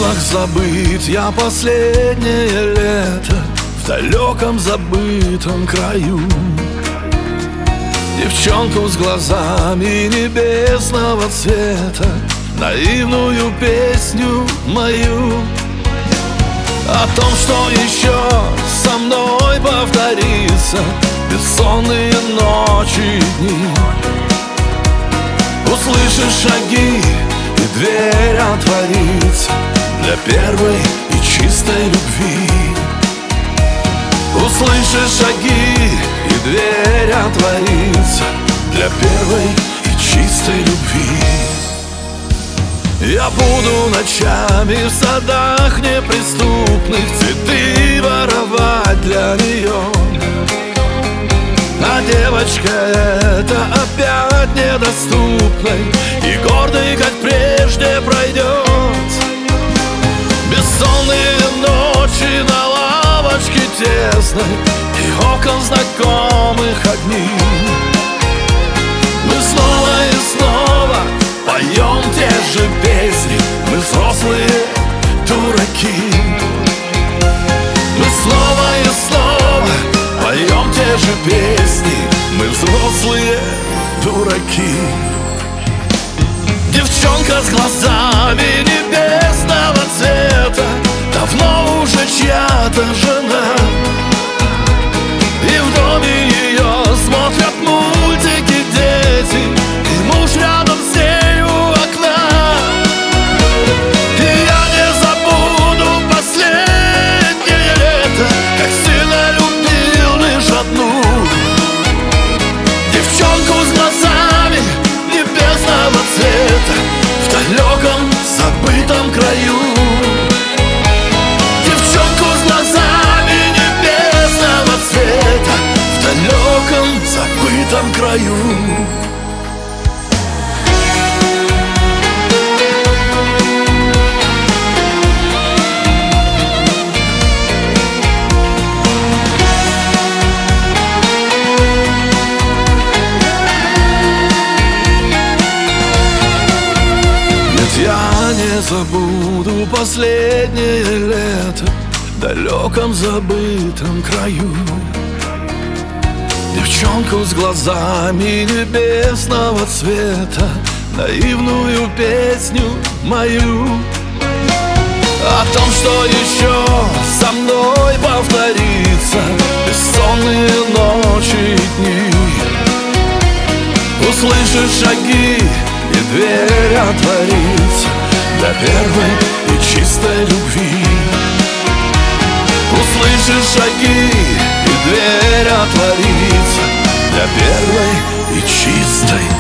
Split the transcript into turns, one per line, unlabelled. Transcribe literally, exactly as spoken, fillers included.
силах забыть я последнее лето в далеком забытом краю. Девчонку с глазами небесного цвета, наивную песню мою о том, что еще со мной повторится бессонные ночи и дни. Услышишь шаги, и дверь отворится для первой и чистой любви. Услышишь шаги, и дверь отворится для первой и чистой любви. Я буду ночами в садах неприступных цветы воровать для нее, а девочка эта опять недоступной и гордой, как прежде, пройдет. Бессонные ночи на лавочке тесной и окон знакомых огней. Мы снова и снова поем те же песни, мы взрослые дураки. Мы снова и снова поем те же песни, мы взрослые дураки. Девчонка с глазами небесного цвета, давно уже чья-то жена, и в доме ее смотрят мультики дети, и муж рядом с ней у окна. И я не забуду последнее лето, как сильно любил лишь одну девчонку с глазами небесного цвета в далеком забытом краю. Девчонку с глазами небесного цвета в далеком забытом краю. Я не забуду последнее лето в далеком забытом краю. Девчонку с глазами небесного цвета, наивную песню мою о том, что еще со мной повторится бессонные ночи и дни. Услышишь шаги, и дверь отворится для первой и чистой любви. Услышишь шаги, и дверь отворится для первой и чистой